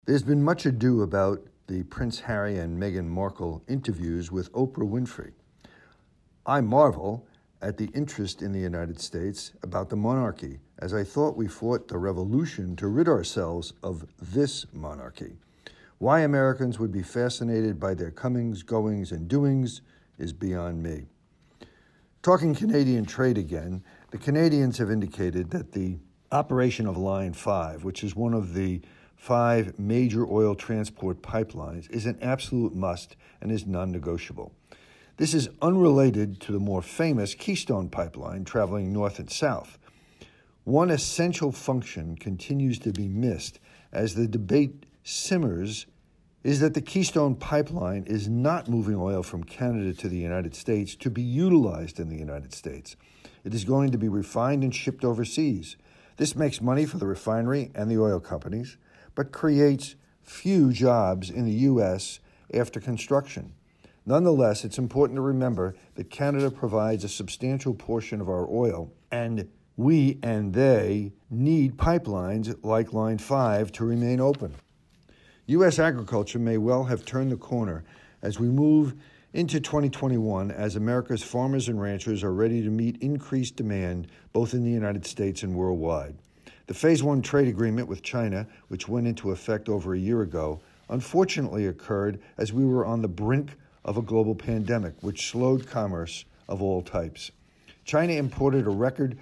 There's been much ado about the Prince Harry and Meghan Markle interviews with Oprah Winfrey. I marvel at the interest in the United States about the monarchy, as I thought we fought the revolution to rid ourselves of this monarchy. Why Americans would be fascinated by their comings, goings, and doings is beyond me. Talking Canadian trade again, the Canadians have indicated that the operation of Line 5, which is one of the 5 major oil transport pipelines, is an absolute must and is non-negotiable. This is unrelated to the more famous Keystone Pipeline traveling north and south. One essential function continues to be missed as the debate simmers is that the Keystone Pipeline is not moving oil from Canada to the United States to be utilized in the United States. It is going to be refined and shipped overseas. This makes money for the refinery and the oil companies, but creates few jobs in the U.S. after construction. Nonetheless, it's important to remember that Canada provides a substantial portion of our oil, and we and they need pipelines like Line 5 to remain open. U.S. agriculture may well have turned the corner as we move into 2021, as America's farmers and ranchers are ready to meet increased demand both in the United States and worldwide. The Phase 1 trade agreement with China, which went into effect over a year ago, unfortunately occurred as we were on the brink of a global pandemic, which slowed commerce of all types. China imported a record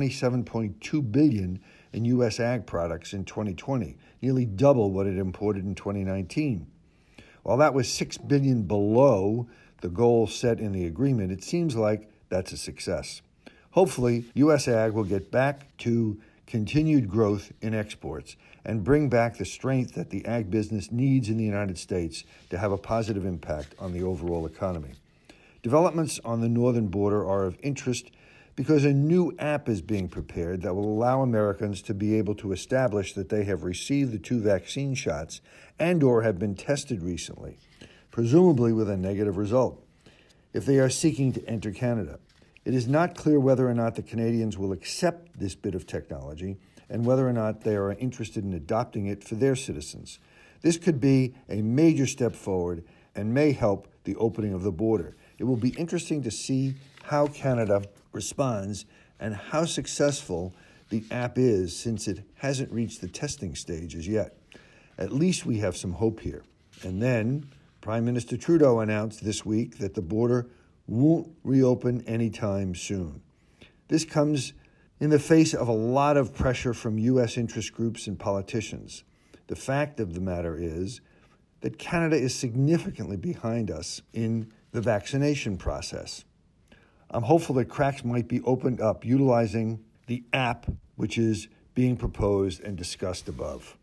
$27.2 billion in U.S. ag products in 2020, nearly double what it imported in 2019. While that was $6 billion below the goal set in the agreement, it seems like that's a success. Hopefully, U.S. ag will get back to continued growth in exports and bring back the strength that the ag business needs in the United States to have a positive impact on the overall economy. Developments on the northern border are of interest because a new app is being prepared that will allow Americans to be able to establish that they have received the 2 vaccine shots and or have been tested recently, presumably with a negative result, if they are seeking to enter Canada. It is not clear whether or not the Canadians will accept this bit of technology and whether or not they are interested in adopting it for their citizens. This could be a major step forward and may help the opening of the border. It will be interesting to see how Canada responds and how successful the app is, since it hasn't reached the testing stage as yet. At least we have some hope here. And then Prime Minister Trudeau announced this week that the border won't reopen anytime soon. This comes in the face of a lot of pressure from U.S. interest groups and politicians. The fact of the matter is that Canada is significantly behind us in the vaccination process. I'm hopeful that cracks might be opened up utilizing the app which is being proposed and discussed above.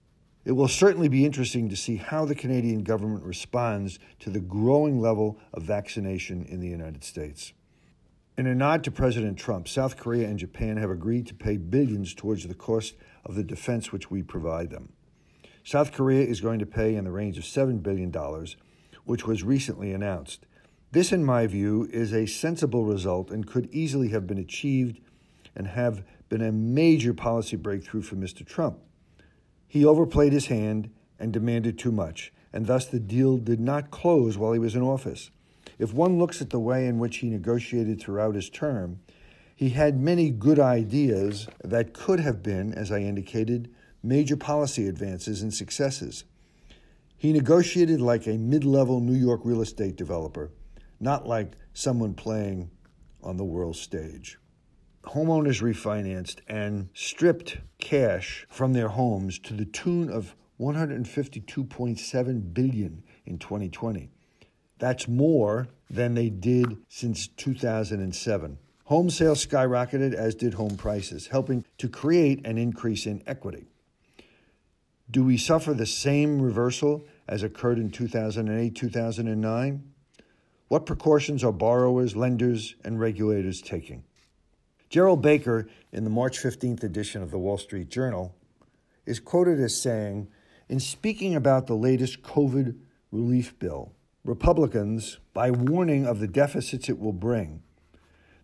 It will certainly be interesting to see how the Canadian government responds to the growing level of vaccination in the United States. In a nod to President Trump, South Korea and Japan have agreed to pay billions towards the cost of the defense which we provide them. South Korea is going to pay in the range of $7 billion, which was recently announced. This, in my view, is a sensible result and could easily have been achieved and have been a major policy breakthrough for Mr. Trump. He overplayed his hand and demanded too much, and thus the deal did not close while he was in office. If one looks at the way in which he negotiated throughout his term, he had many good ideas that could have been, as I indicated, major policy advances and successes. He negotiated like a mid-level New York real estate developer, not like someone playing on the world stage. Homeowners refinanced and stripped cash from their homes to the tune of $152.7 billion in 2020. That's more than they did since 2007. Home sales skyrocketed, as did home prices, helping to create an increase in equity. Do we suffer the same reversal as occurred in 2008, 2009? What precautions are borrowers, lenders, and regulators taking? Gerald Baker, in the March 15th edition of the Wall Street Journal, is quoted as saying, in speaking about the latest COVID relief bill, Republicans, by warning of the deficits it will bring,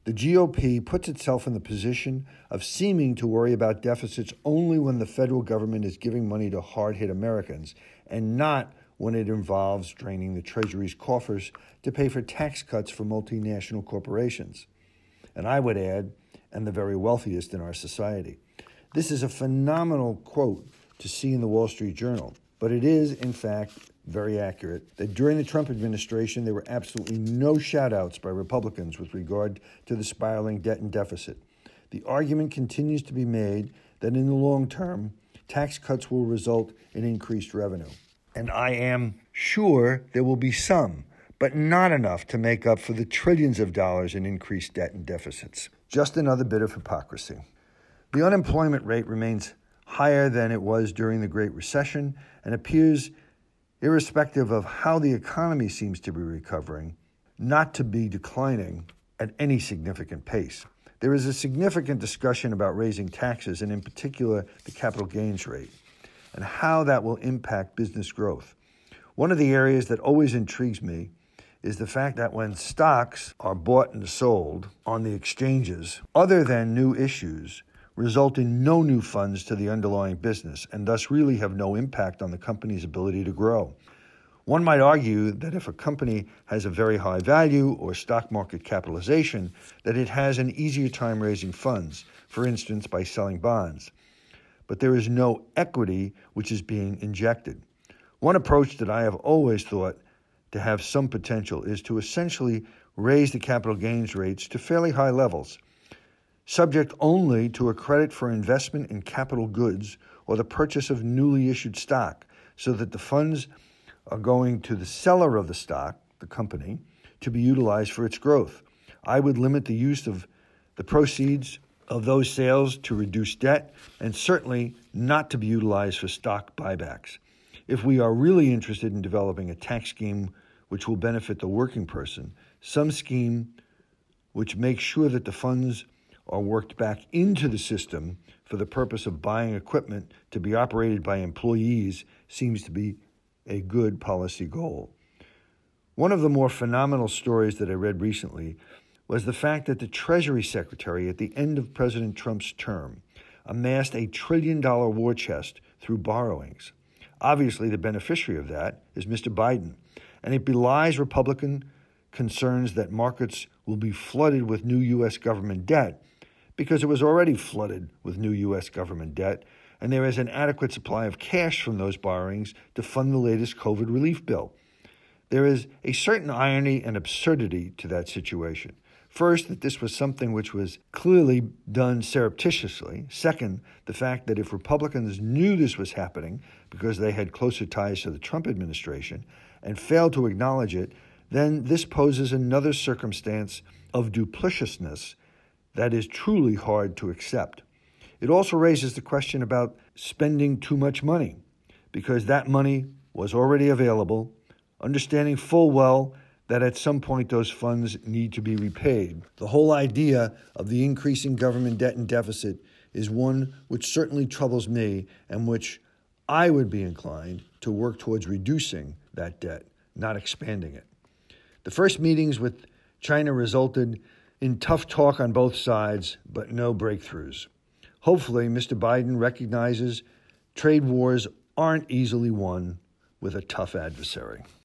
The GOP puts itself in the position of seeming to worry about deficits only when the federal government is giving money to hard-hit Americans, and not when it involves draining the Treasury's coffers to pay for tax cuts for multinational corporations. And I would add, and the very wealthiest in our society. This is a phenomenal quote to see in the Wall Street Journal, but it is, in fact, very accurate that during the Trump administration, there were absolutely no shout-outs by Republicans with regard to the spiraling debt and deficit. The argument continues to be made that in the long term, tax cuts will result in increased revenue. And I am sure there will be some, but not enough to make up for the trillions of dollars in increased debt and deficits. Just another bit of hypocrisy. The unemployment rate remains higher than it was during the Great Recession and appears, irrespective of how the economy seems to be recovering, not to be declining at any significant pace. There is a significant discussion about raising taxes, and in particular, the capital gains rate, and how that will impact business growth. One of the areas that always intrigues me is the fact that when stocks are bought and sold on the exchanges, other than new issues, result in no new funds to the underlying business and thus really have no impact on the company's ability to grow. One might argue that if a company has a very high value or stock market capitalization, that it has an easier time raising funds, for instance, by selling bonds. But there is no equity which is being injected. One approach that I have always thought to have some potential is to essentially raise the capital gains rates to fairly high levels, subject only to a credit for investment in capital goods or the purchase of newly issued stock, so that the funds are going to the seller of the stock, the company, to be utilized for its growth. I would limit the use of the proceeds of those sales to reduce debt, and certainly not to be utilized for stock buybacks. If we are really interested in developing a tax scheme which will benefit the working person, some scheme which makes sure that the funds are worked back into the system for the purpose of buying equipment to be operated by employees seems to be a good policy goal. One of the more phenomenal stories that I read recently was the fact that the Treasury Secretary at the end of President Trump's term amassed $1 trillion war chest through borrowings. Obviously, the beneficiary of that is Mr. Biden, and it belies Republican concerns that markets will be flooded with new U.S. government debt, because it was already flooded with new U.S. government debt, and there is an adequate supply of cash from those borrowings to fund the latest COVID relief bill. There is a certain irony and absurdity to that situation. First, that this was something which was clearly done surreptitiously. Second, the fact that if Republicans knew this was happening because they had closer ties to the Trump administration and failed to acknowledge it, then this poses another circumstance of duplicitousness that is truly hard to accept. It also raises the question about spending too much money, because that money was already available, understanding full well that at some point those funds need to be repaid. The whole idea of the increasing government debt and deficit is one which certainly troubles me, and which I would be inclined to work towards reducing that debt, not expanding it. The first meetings with China resulted in tough talk on both sides, but no breakthroughs. Hopefully, Mr. Biden recognizes trade wars aren't easily won with a tough adversary.